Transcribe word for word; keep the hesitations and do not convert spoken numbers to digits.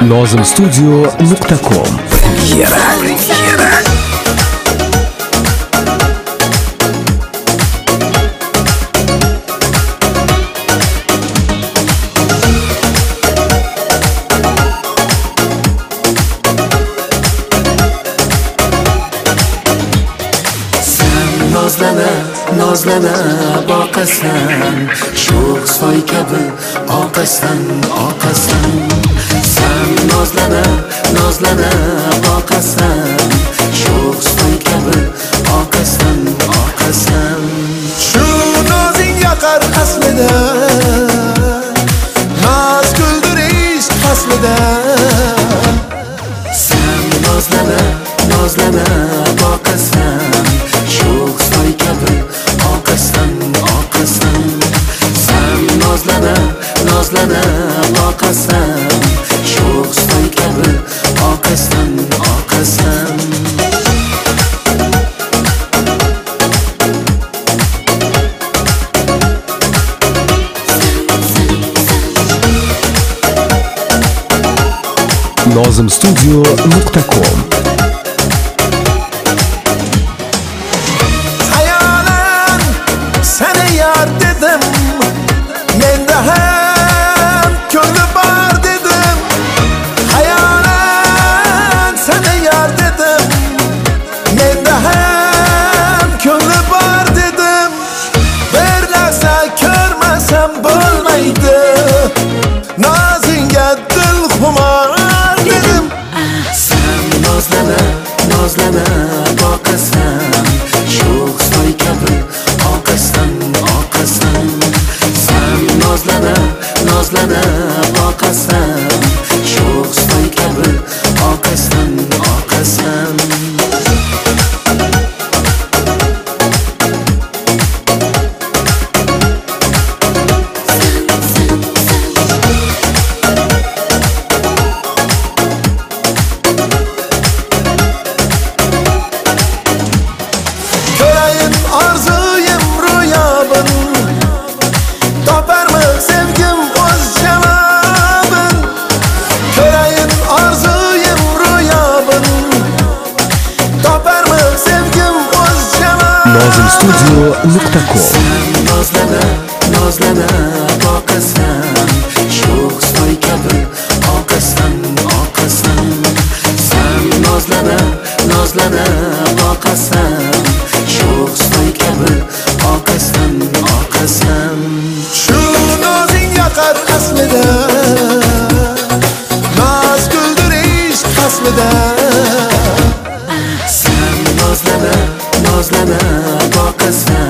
nozim studio nuqta com. Premyera. Premyera. Nozlana, nozlana boqasan, sho'x soy kabi oqasan, oqasan. Sen nozlana, nozlana boqasan, sho'x soy kabi oqasan, oqasan. Shu nozing yoqar aslida, noz kuldirish faslida. Sen nozlana, nozlana boqasan, sho'x soy kabi oqasan, oqasan. Sen nozlana, nozlana boqasan, sho'x soy kabi oqasan, oqasan. nozim studio nuqta com. Hayolan seni yar dedim, menda ham ko'ngli bor dedim. Hayolan seni yar dedim, menda ham ko'ngli bor dedim. Bir narsa ko'rmasam bo'lmaydi, nozingga dil xumor dedim. Sen nozlana, nozlana boqasan, sho'x soy kabi oqasan, oqasan. Sen nozlana, nozlana boqasan, sho'x soy kabi oqasan, oqasan. Ko'rayin orzuyim ro'yobin, toparmi sevgim o'z javobin. Ko'rayin orzuyim ro'yobin, toparmi sevgim o'z javobin. nozim studio nuqta com. Sen nozlana, nozlana boqasan, sho'x soy kabi oqasan, oqasan. Sen nozlana, nozlana boqasan, sho'x soy kabi oqasan, oqasan. Shu nozing yoqar aslida, noz kuldirish faslida. Sen nozlana, nozlana boqasan,